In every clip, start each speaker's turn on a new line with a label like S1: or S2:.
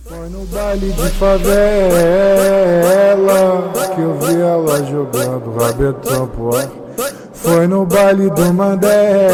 S1: Foi no baile de favela que eu vi ela jogando rabetão pro ar. Foi no baile do Mandela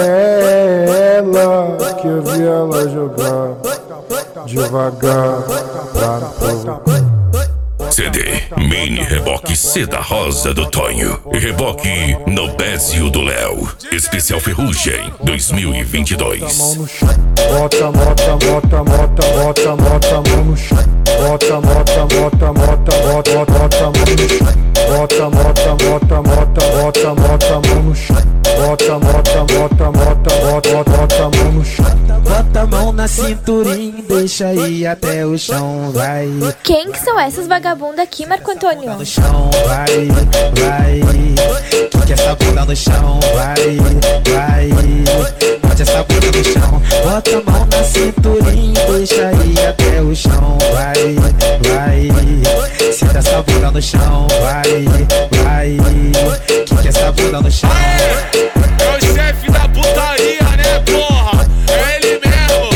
S1: que eu vi ela jogar devagar pra no povo.
S2: CD Mini Reboque Seda Rosa do Tonho e Reboque Nobésio do Léo. Especial Ferrugem 2022.
S1: Bota, bota, bota, bota, bota, bota a mão no chão. Bota, bota, bota, bota, bota, bota a mão no chão. Bota, bota, bota, bota, bota, bota a mão no chão. Bota, bota, bota, bota, bota, bota a mão no chão.
S3: Bota a mão na cinturinha, deixa ir até o chão, vai.
S4: Quem que são essas vagabundas aqui, Marco Antônio?
S3: No chão, vai, vai. Que essa bunda no chão, vai, vai. Bote essa bunda no chão. Bota a mão na cinturinha, deixa ir até o chão, vai, vai. Senta essa bunda no chão, vai, vai. Que essa bunda no chão.
S5: É o chefe da putaria, né, porra? É ele mesmo,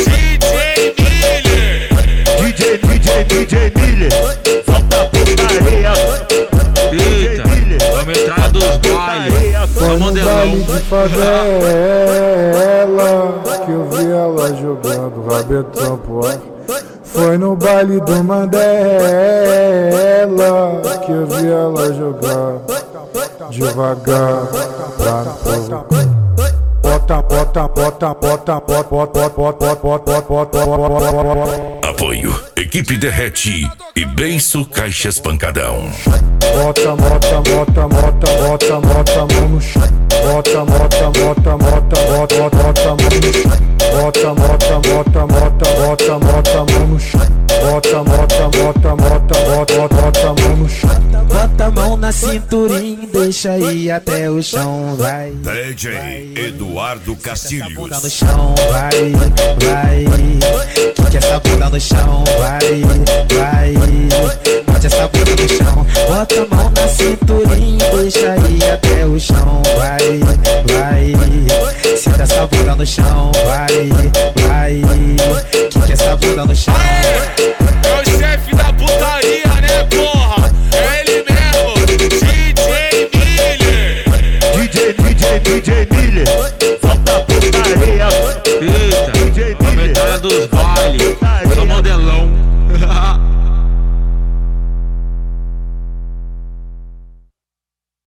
S6: DJ Miller, solta a putaria.
S7: Eita, vamos entrar dos bailes.
S1: Foi no baile de favela que eu vi ela jogando rabetão pro ar. Foi no baile do Mandela que eu vi ela jogar devagar pra no povo. Bota, bota, bota, bota, bota, bota, bota, bota, bota.
S2: Apoio Equipe Derrete e Beiço Caixas Pancadão.
S1: Bota, bota, bota, bota, bota, bota a mão no chão. Bota, bota, bota, bota, bota, bota a mão no chão. Bota, bota, bota, bota, bota, bota a mão no chão. Bota, bota, bota, bota, bota, bota a mão no chão.
S3: Bota a mão na cinturinha, deixa ir até o chão, vai.
S2: DJ Eduardo
S3: Essa bunda no
S2: Castilhos.
S3: chão, vai, vai. Que essa bunda no chão, vai, vai. Bote essa bunda no chão. Bota a mão na cinturinha, deixa ir até o chão, vai, vai. Senta essa bunda no chão, vai, vai. Que essa bunda no chão.
S5: é o chefe da putaria, né, porra? É ele mesmo, DJ Miller.
S6: DJ